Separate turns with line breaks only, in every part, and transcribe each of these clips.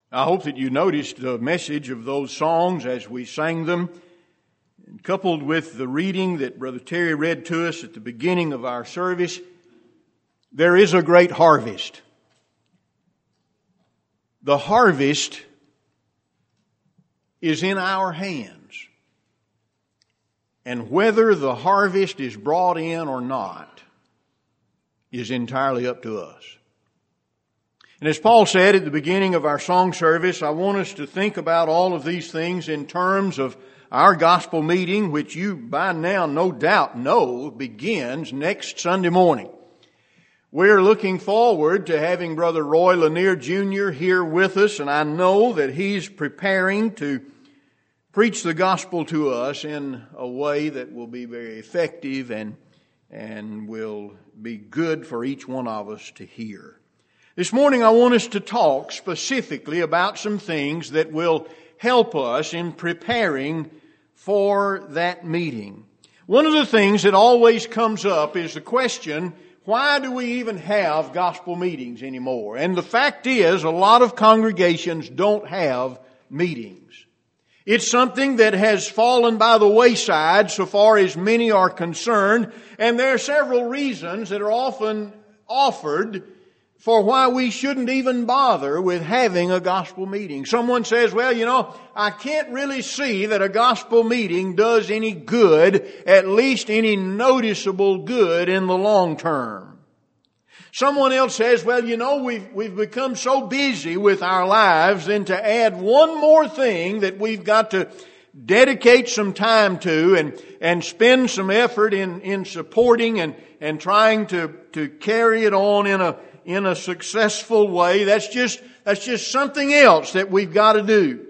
I hope that you noticed the message of those songs as we sang them, and coupled with the reading that Brother Terry read to us at the beginning of our service. There is a great harvest. The harvest is in our hands. And whether the harvest is brought in or not is entirely up to us. And as Paul said at the beginning of our song service, I want us to think about all of these things in terms of our gospel meeting, which you by now no doubt know begins next Sunday morning. We're looking forward to having Brother Roy Lanier Jr. here with us, and I know that he's preparing to preach the gospel to us in a way that will be very effective and will be good for each one of us to hear. This morning I want us to talk specifically about some things that will help us in preparing for that meeting. One of the things that always comes up is the question, why do we even have gospel meetings anymore? And the fact is, a lot of congregations don't have meetings. It's something that has fallen by the wayside so far as many are concerned, and there are several reasons that are often offered for why we shouldn't even bother with having a gospel meeting. Someone says, well, I can't really see that a gospel meeting does any good, at least any noticeable good in the long term. Someone else says, well, we've become so busy with our lives, then to add one more thing that we've got to dedicate some time to and spend some effort in supporting and trying to carry it on in a successful way. That's just something else that we've got to do.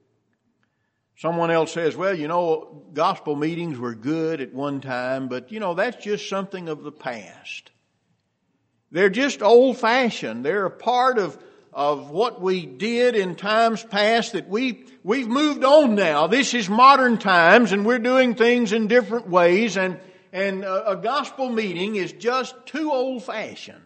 Someone else says, well, gospel meetings were good at one time, but that's just something of the past. They're just old-fashioned. They're a part of what we did in times past that we've moved on now. This is modern times and we're doing things in different ways, and a gospel meeting is just too old-fashioned.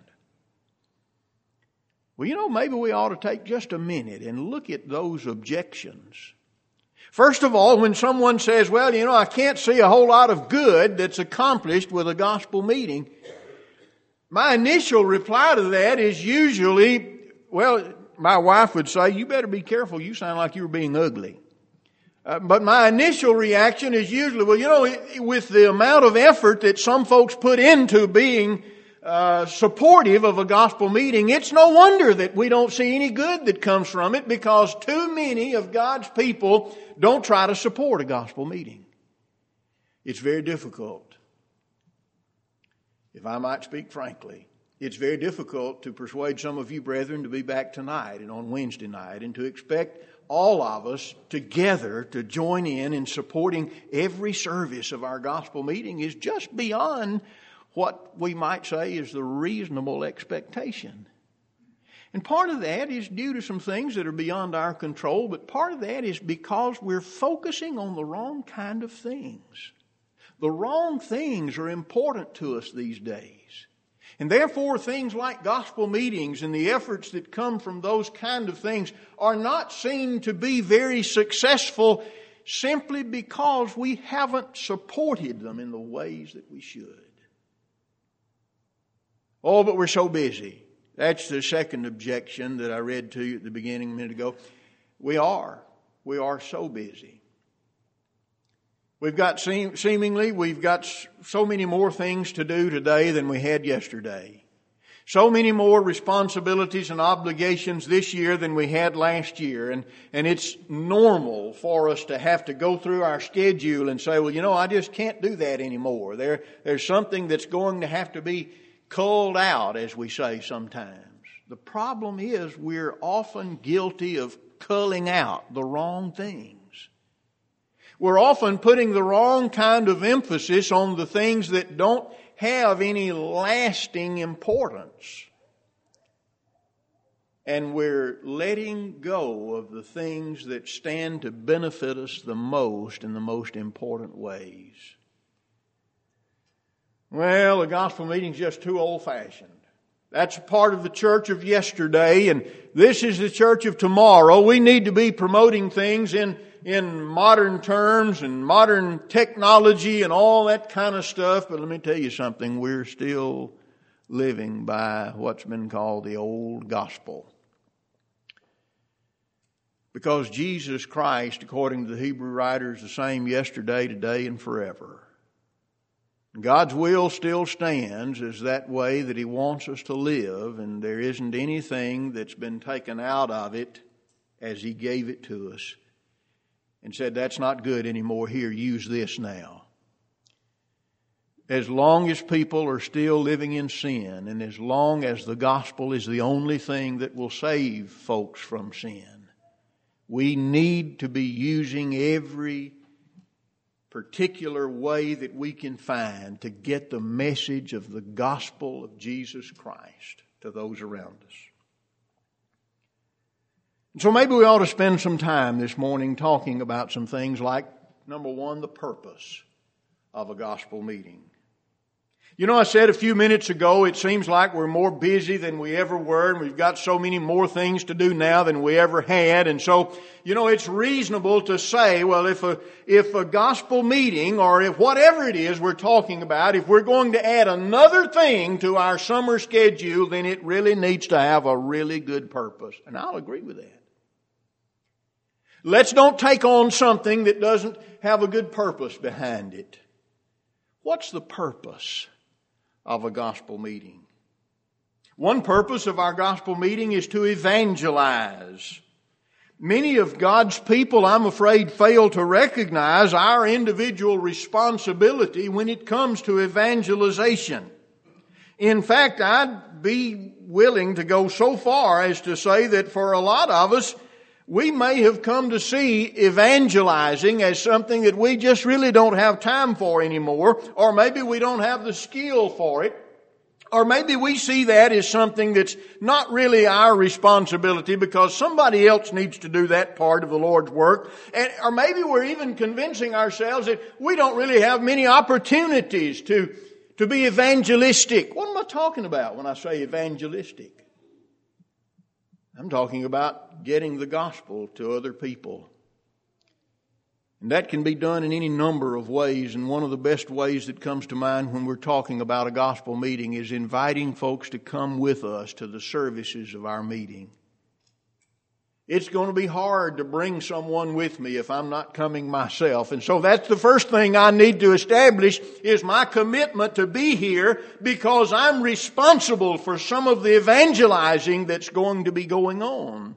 Well, maybe we ought to take just a minute and look at those objections. First of all, when someone says, well, I can't see a whole lot of good that's accomplished with a gospel meeting, my initial reply to that is usually, my wife would say, you better be careful, you sound like you were being ugly. But my initial reaction is usually, with the amount of effort that some folks put into being supportive of a gospel meeting, it's no wonder that we don't see any good that comes from it, because too many of God's people don't try to support a gospel meeting. It's very difficult. If I might speak frankly, it's very difficult to persuade some of you brethren to be back tonight and on Wednesday night, and to expect all of us together to join in supporting every service of our gospel meeting is just beyond what we might say is the reasonable expectation. And part of that is due to some things that are beyond our control, but part of that is because we're focusing on the wrong kind of things. The wrong things are important to us these days. And therefore, things like gospel meetings and the efforts that come from those kind of things are not seen to be very successful simply because we haven't supported them in the ways that we should. Oh, but we're so busy. That's the second objection that I read to you at the beginning a minute ago. We are so busy. We've got so many more things to do today than we had yesterday. So many more responsibilities and obligations this year than we had last year. And it's normal for us to have to go through our schedule and say, I just can't do that anymore. There's something that's going to have to be culled out, as we say sometimes. The problem is we're often guilty of culling out the wrong things. We're often putting the wrong kind of emphasis on the things that don't have any lasting importance. And we're letting go of the things that stand to benefit us the most in the most important ways. Well, the gospel meeting's just too old-fashioned. That's a part of the church of yesterday, and this is the church of tomorrow. We need to be promoting things in modern terms and modern technology and all that kind of stuff. But let me tell you something, we're still living by what's been called the old gospel. Because Jesus Christ, according to the Hebrew writers, the same yesterday, today, and forever. God's will still stands as that way that He wants us to live, and there isn't anything that's been taken out of it as He gave it to us and said, that's not good anymore, here, use this now. As long as people are still living in sin, and as long as the gospel is the only thing that will save folks from sin, we need to be using every particular way that we can find to get the message of the gospel of Jesus Christ to those around us. And so maybe we ought to spend some time this morning talking about some things like, number one, the purpose of a gospel meeting. You know, I said a few minutes ago, it seems like we're more busy than we ever were, and we've got so many more things to do now than we ever had. And so, you know, it's reasonable to say, well, if a gospel meeting, or if whatever it is we're talking about, if we're going to add another thing to our summer schedule, then it really needs to have a really good purpose. And I'll agree with that. Let's don't take on something that doesn't have a good purpose behind it. What's the purpose of a gospel meeting? One purpose of our gospel meeting is to evangelize. Many of God's people, I'm afraid, fail to recognize our individual responsibility when it comes to evangelization. In fact, I'd be willing to go so far as to say that for a lot of us, we may have come to see evangelizing as something that we just really don't have time for anymore, or maybe we don't have the skill for it, or maybe we see that as something that's not really our responsibility because somebody else needs to do that part of the Lord's work, or maybe we're even convincing ourselves that we don't really have many opportunities to be evangelistic. What am I talking about when I say evangelistic? I'm talking about getting the gospel to other people. And that can be done in any number of ways. And one of the best ways that comes to mind when we're talking about a gospel meeting is inviting folks to come with us to the services of our meeting. It's going to be hard to bring someone with me if I'm not coming myself. And so that's the first thing I need to establish is my commitment to be here because I'm responsible for some of the evangelizing that's going to be going on.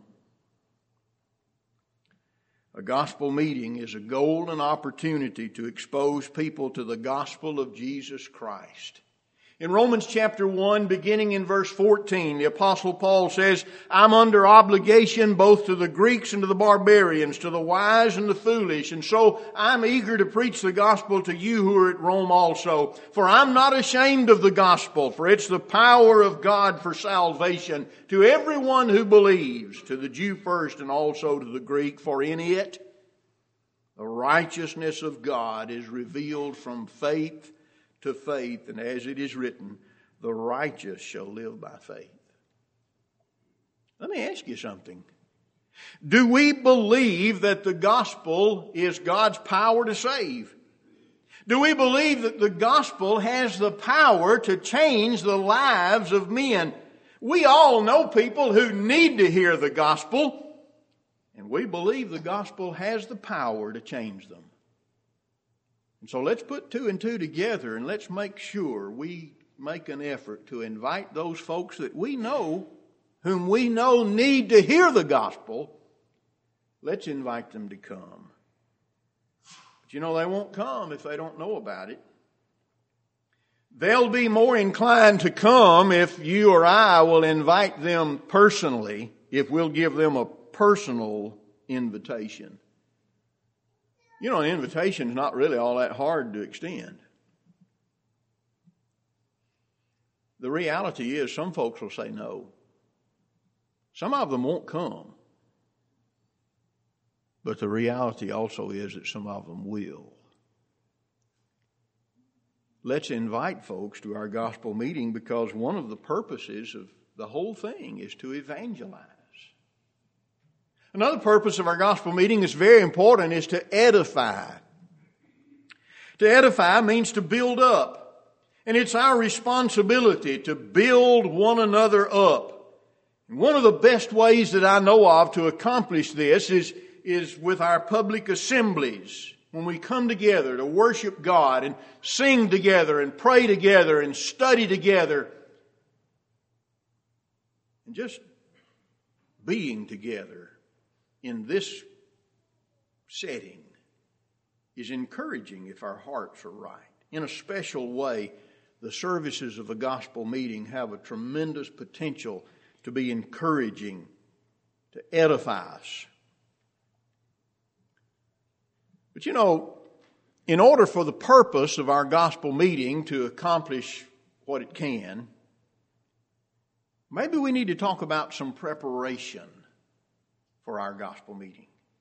A gospel meeting is a golden opportunity to expose people to the gospel of Jesus Christ. In Romans chapter 1, beginning in verse 14, the Apostle Paul says, I'm under obligation both to the Greeks and to the barbarians, to the wise and the foolish, and so I'm eager to preach the gospel to you who are at Rome also. For I'm not ashamed of the gospel, for it's the power of God for salvation to everyone who believes, to the Jew first and also to the Greek, for in it the righteousness of God is revealed from faith to faith, and as it is written, the righteous shall live by faith. Let me ask you something. Do we believe that the gospel is God's power to save? Do we believe that the gospel has the power to change the lives of men? We all know people who need to hear the gospel, and we believe the gospel has the power to change them. And so let's put two and two together and let's make sure we make an effort to invite those folks that we know, whom we know need to hear the gospel. Let's invite them to come. But you know, they won't come if they don't know about it. They'll be more inclined to come if you or I will invite them personally, if we'll give them a personal invitation. You know, an invitation is not really all that hard to extend. The reality is some folks will say no. Some of them won't come. But the reality also is that some of them will. let's invite folks to our gospel meeting, because one of the purposes of the whole thing is to evangelize. Another purpose of our gospel meeting is very important, is to edify. To edify means to build up. And it's our responsibility to build one another up. And one of the best ways that I know of to accomplish this is with our public assemblies. When we come together to worship God and sing together and pray together and study together. And just being together in this setting is encouraging if our hearts are right. In a special way, the services of a gospel meeting have a tremendous potential to be encouraging, to edify us. But you know, in order for the purpose of our gospel meeting to accomplish what it can, maybe we need to talk about some preparation for our gospel meeting.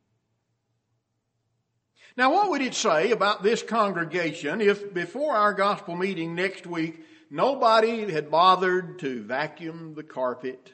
Now, what would it say about this congregation if before our gospel meeting next week, nobody had bothered to vacuum the carpet?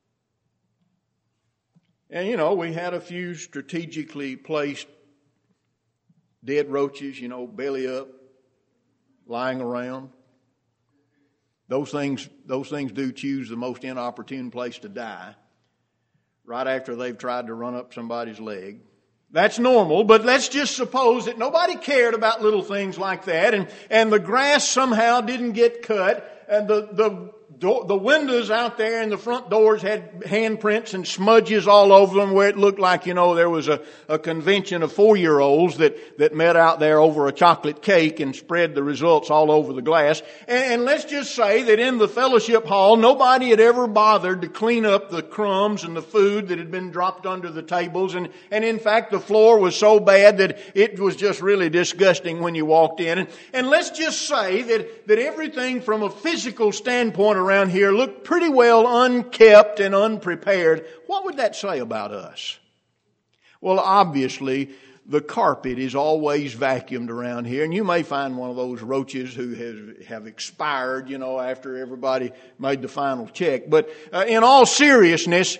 And, you know, we had a few strategically placed dead roaches, belly up, lying around. Those things do choose the most inopportune place to die, right after they've tried to run up somebody's leg. That's normal, but let's just suppose that nobody cared about little things like that, and the grass somehow didn't get cut, and the windows out there and the front doors had handprints and smudges all over them, where it looked like, there was a convention of 4-year-olds that met out there over a chocolate cake and spread the results all over the glass. And let's just say that in the fellowship hall, nobody had ever bothered to clean up the crumbs and the food that had been dropped under the tables. And in fact, the floor was so bad that it was just really disgusting when you walked in. And let's just say that everything from a physical standpoint around here looked pretty well unkept and unprepared. What would that say about us? Well, obviously, the carpet is always vacuumed around here, and you may find one of those roaches who have expired, after everybody made the final check. But in all seriousness,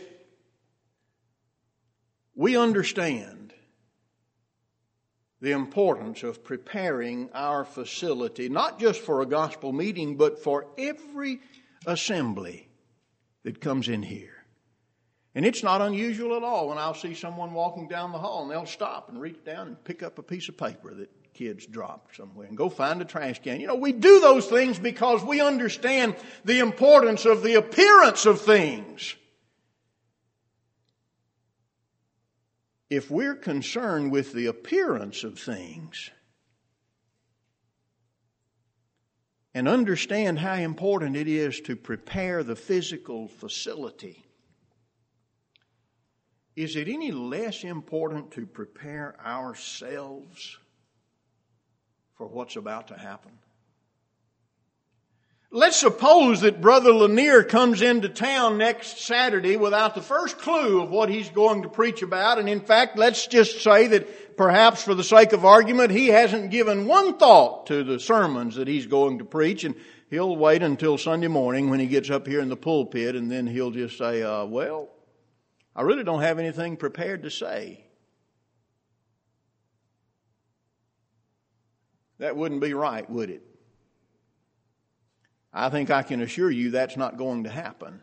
we understand the importance of preparing our facility, not just for a gospel meeting, but for every assembly that comes in here. And it's not unusual at all when I'll see someone walking down the hall and they'll stop and reach down and pick up a piece of paper that kids dropped somewhere and go find a trash can. We do those things because we understand the importance of the appearance of things. If we're concerned with the appearance of things and understand how important it is to prepare the physical facility, is it any less important to prepare ourselves for what's about to happen? Let's suppose that Brother Lanier comes into town next Saturday without the first clue of what he's going to preach about. And in fact, let's just say that perhaps for the sake of argument, he hasn't given one thought to the sermons that he's going to preach. And he'll wait until Sunday morning when he gets up here in the pulpit, and then he'll just say, well, I really don't have anything prepared to say. That wouldn't be right, would it? I think I can assure you that's not going to happen.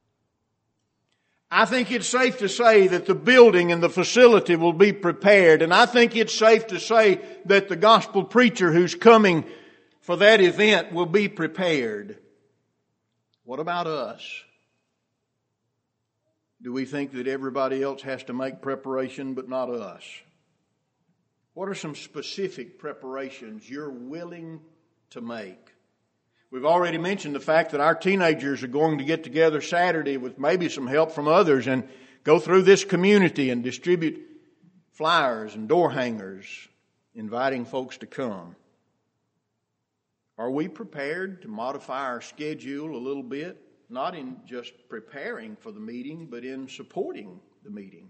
I think it's safe to say that the building and the facility will be prepared. And I think it's safe to say that the gospel preacher who's coming for that event will be prepared. What about us? Do we think that everybody else has to make preparation but not us? What are some specific preparations you're willing to make? We've already mentioned the fact that our teenagers are going to get together Saturday with maybe some help from others and go through this community and distribute flyers and door hangers, inviting folks to come. Are we prepared to modify our schedule a little bit? Not in just preparing for the meeting, but in supporting the meeting.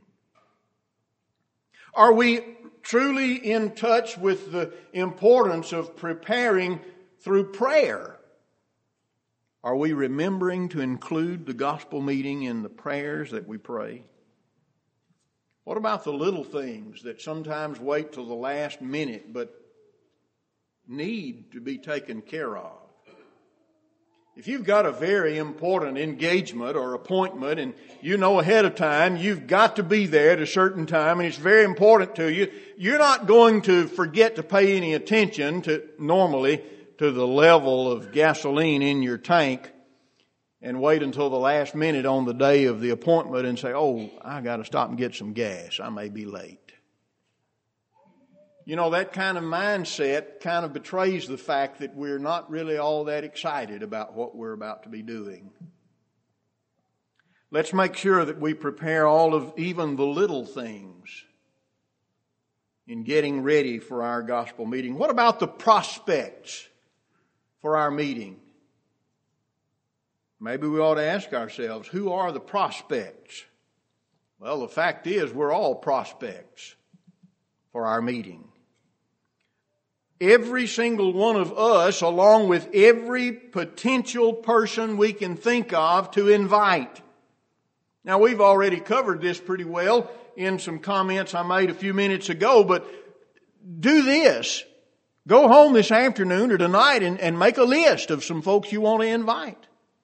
Are we truly in touch with the importance of preparing through prayer. Are we remembering to include the gospel meeting in the prayers that we pray? What about the little things that sometimes wait till the last minute but need to be taken care of? If you've got a very important engagement or appointment and you know ahead of time you've got to be there at a certain time and it's very important to you, you're not going to forget to pay any attention to the level of gasoline in your tank and wait until the last minute on the day of the appointment and say, oh, I got to stop and get some gas. I may be late. You know, that kind of mindset kind of betrays the fact that we're not really all that excited about what we're about to be doing. Let's make sure that we prepare all of even the little things in getting ready for our gospel meeting. What about the prospects for our meeting? Maybe we ought to ask ourselves, who are the prospects? Well, the fact is we're all prospects for our meeting. Every single one of us, along with every potential person we can think of to invite. Now, we've already covered this pretty well in some comments I made a few minutes ago, but do this. Go home this afternoon or tonight and make a list of some folks you want to invite.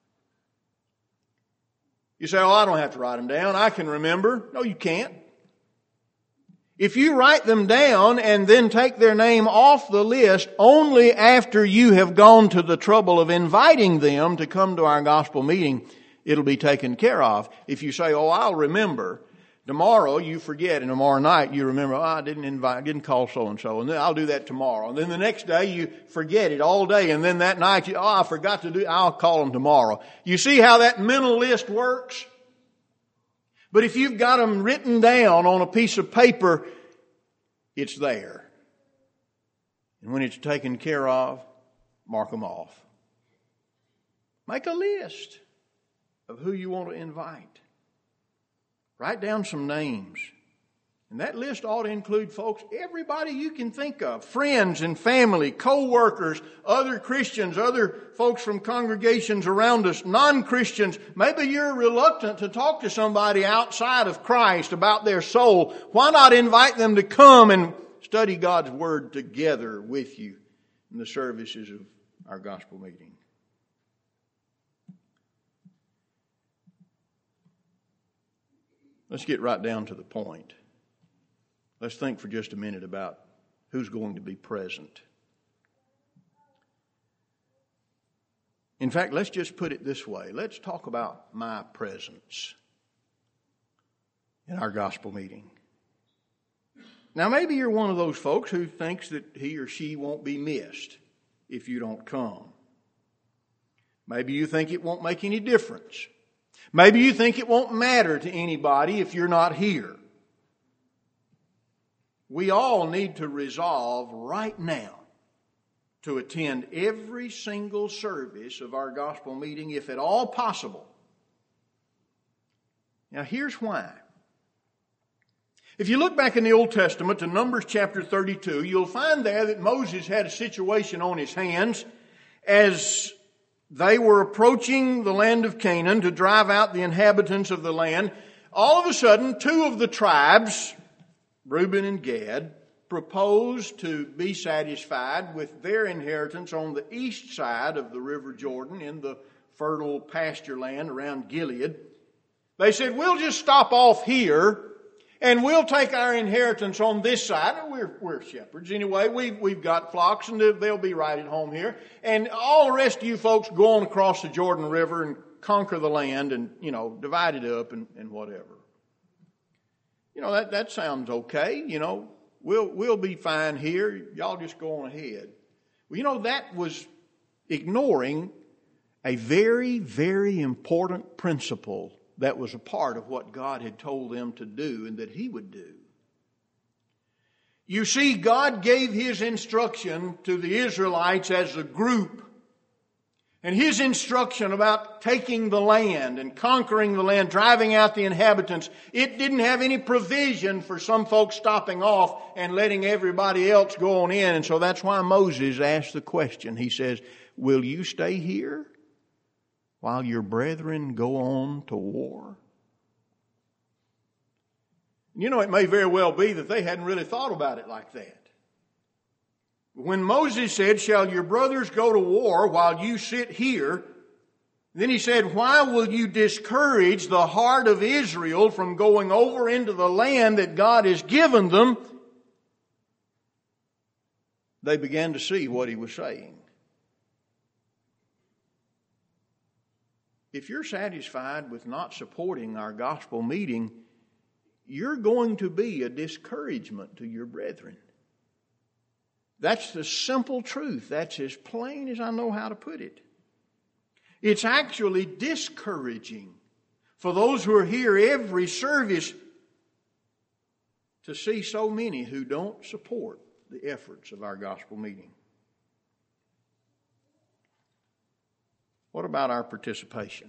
You say, oh, I don't have to write them down. I can remember. No, you can't. If you write them down and then take their name off the list only after you have gone to the trouble of inviting them to come to our gospel meeting, it'll be taken care of. If you say, oh, I'll remember, tomorrow you forget, and tomorrow night you remember, oh, I didn't call so-and-so, and then I'll do that tomorrow. And then the next day you forget it all day, and then that night I forgot to do it, I'll call them tomorrow. You see how that mental list works? But if you've got them written down on a piece of paper, it's there. And when it's taken care of, mark them off. Make a list of who you want to invite. Write down some names. And that list ought to include folks, everybody you can think of. Friends and family, co-workers, other Christians, other folks from congregations around us, non-Christians. Maybe you're reluctant to talk to somebody outside of Christ about their soul. Why not invite them to come and study God's Word together with you in the services of our gospel meeting? Let's get right down to the point. Let's think for just a minute about who's going to be present. In fact, let's just put it this way. Let's talk about my presence in our gospel meeting. Now, maybe you're one of those folks who thinks that he or she won't be missed if you don't come. Maybe you think it won't make any difference. Maybe you think it won't matter to anybody if you're not here. We all need to resolve right now to attend every single service of our gospel meeting, if at all possible. Now, here's why. If you look back in the Old Testament to Numbers chapter 32, you'll find there that Moses had a situation on his hands as they were approaching the land of Canaan to drive out the inhabitants of the land. All of a sudden, two of the tribes, Reuben and Gad, proposed to be satisfied with their inheritance on the east side of the River Jordan in the fertile pasture land around Gilead. They said, we'll just stop off here and we'll take our inheritance on this side. We're shepherds anyway. We've got flocks and they'll be right at home here. And all the rest of you folks go on across the Jordan River and conquer the land and, divide it up and whatever. That sounds okay. We'll be fine here. Y'all just go on ahead. Well, that was ignoring a very, very important principle that was a part of what God had told them to do and that He would do. You see, God gave His instruction to the Israelites as a group And his instruction about taking the land and conquering the land, driving out the inhabitants, it didn't have any provision for some folks stopping off and letting everybody else go on in. And so that's why Moses asked the question. He says, will you stay here while your brethren go on to war? You know, it may very well be that they hadn't really thought about it like that. When Moses said, shall your brothers go to war while you sit here? Then he said, why will you discourage the heart of Israel from going over into the land that God has given them? They began to see what he was saying. If you're satisfied with not supporting our gospel meeting, you're going to be a discouragement to your brethren. That's the simple truth. That's as plain as I know how to put it. It's actually discouraging for those who are here every service to see so many who don't support the efforts of our gospel meeting. What about our participation?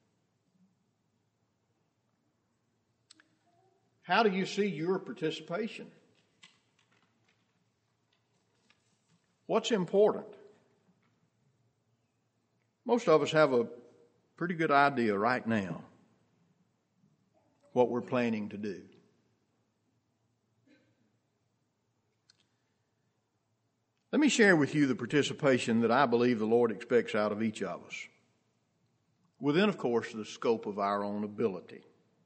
How do you see your participation? What's important? Most of us have a pretty good idea right now what we're planning to do. Let me share with you the participation that I believe the Lord expects out of each of us, within, of course, the scope of our own ability.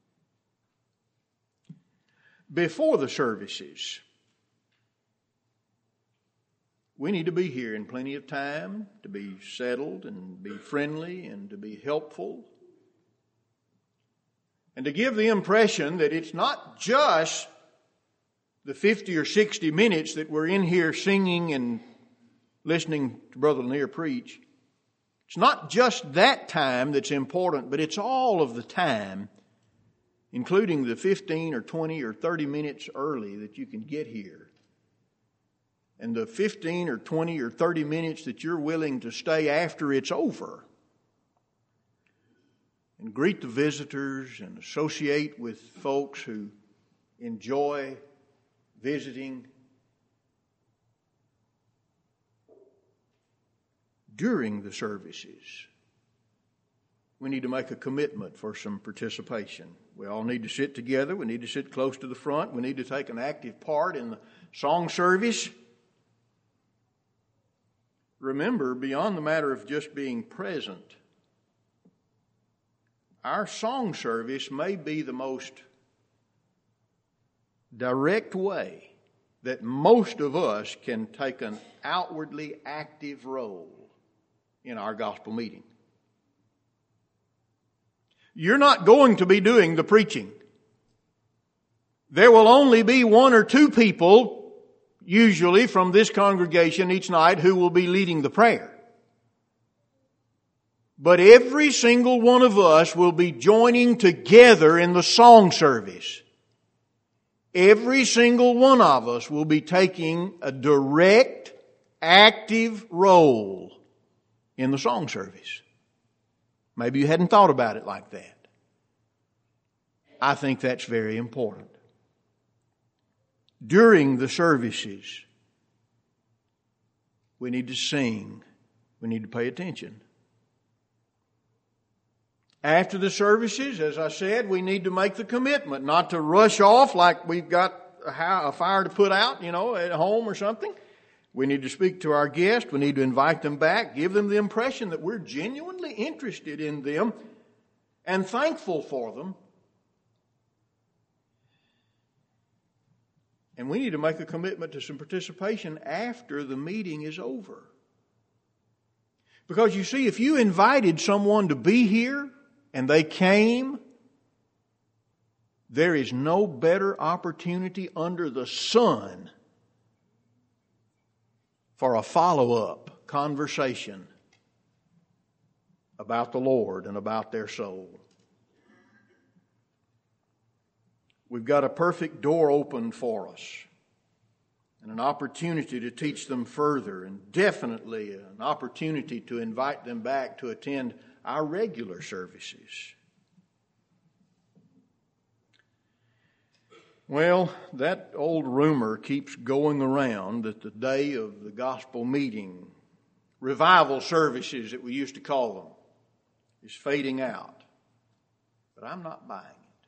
Before the services, we need to be here in plenty of time to be settled and be friendly and to be helpful. And to give the impression that it's not just the 50 or 60 minutes that we're in here singing and listening to Brother Lanier preach. It's not just that time that's important, but it's all of the time, including the 15 or 20 or 30 minutes early that you can get here. And the 15 or 20 or 30 minutes that you're willing to stay after it's over and greet the visitors and associate with folks who enjoy visiting. During the services, we need to make a commitment for some participation. We all need to sit together. We need to sit close to the front. We need to take an active part in the song service. Remember, beyond the matter of just being present, our song service may be the most direct way that most of us can take an outwardly active role in our gospel meeting. You're not going to be doing the preaching. There will only be one or two people, usually from this congregation each night, who will be leading the prayer. But every single one of us will be joining together in the song service. Every single one of us will be taking a direct, active role in the song service. Maybe you hadn't thought about it like that. I think that's very important. During the services, we need to sing. We need to pay attention. After the services, as I said, we need to make the commitment not to rush off like we've got a fire to put out, at home or something. We need to speak to our guests. We need to invite them back, give them the impression that we're genuinely interested in them and thankful for them. And we need to make a commitment to some participation after the meeting is over. Because you see, if you invited someone to be here and they came, there is no better opportunity under the sun for a follow-up conversation about the Lord and about their soul. We've got a perfect door open for us. and an opportunity to teach them further, and definitely an opportunity to invite them back to attend our regular services. Well, that old rumor keeps going around that the day of the gospel meeting, revival services that we used to call them, is fading out. But I'm not buying it.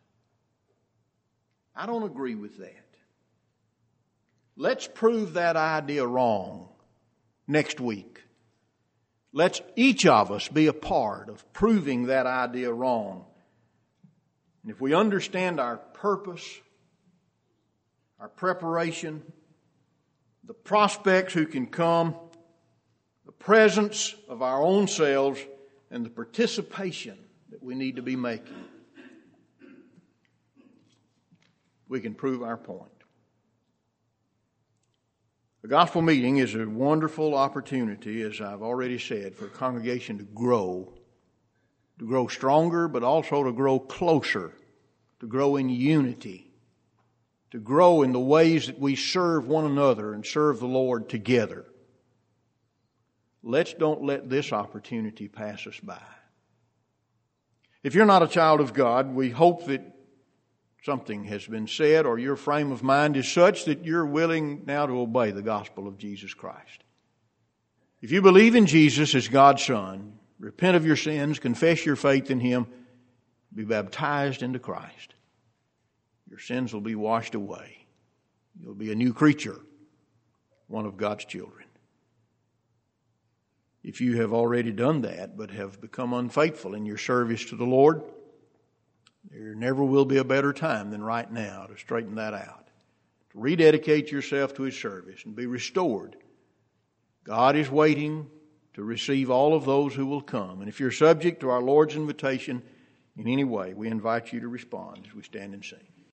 I don't agree with that. Let's prove that idea wrong next week. Let's each of us be a part of proving that idea wrong. And if we understand our purpose, our preparation, the prospects who can come, the presence of our own selves, and the participation that we need to be making, we can prove our point. The gospel meeting is a wonderful opportunity, as I've already said, for a congregation to grow stronger, but also to grow closer, to grow in unity, to grow in the ways that we serve one another and serve the Lord together. Let's don't let this opportunity pass us by. If you're not a child of God, we hope that something has been said or your frame of mind is such that you're willing now to obey the gospel of Jesus Christ. If you believe in Jesus as God's Son, repent of your sins, confess your faith in Him, be baptized into Christ, your sins will be washed away. You'll be a new creature, one of God's children. If you have already done that but have become unfaithful in your service to the Lord, there never will be a better time than right now to straighten that out, to rededicate yourself to His service and be restored. God is waiting to receive all of those who will come. And if you're subject to our Lord's invitation in any way, we invite you to respond as we stand and sing.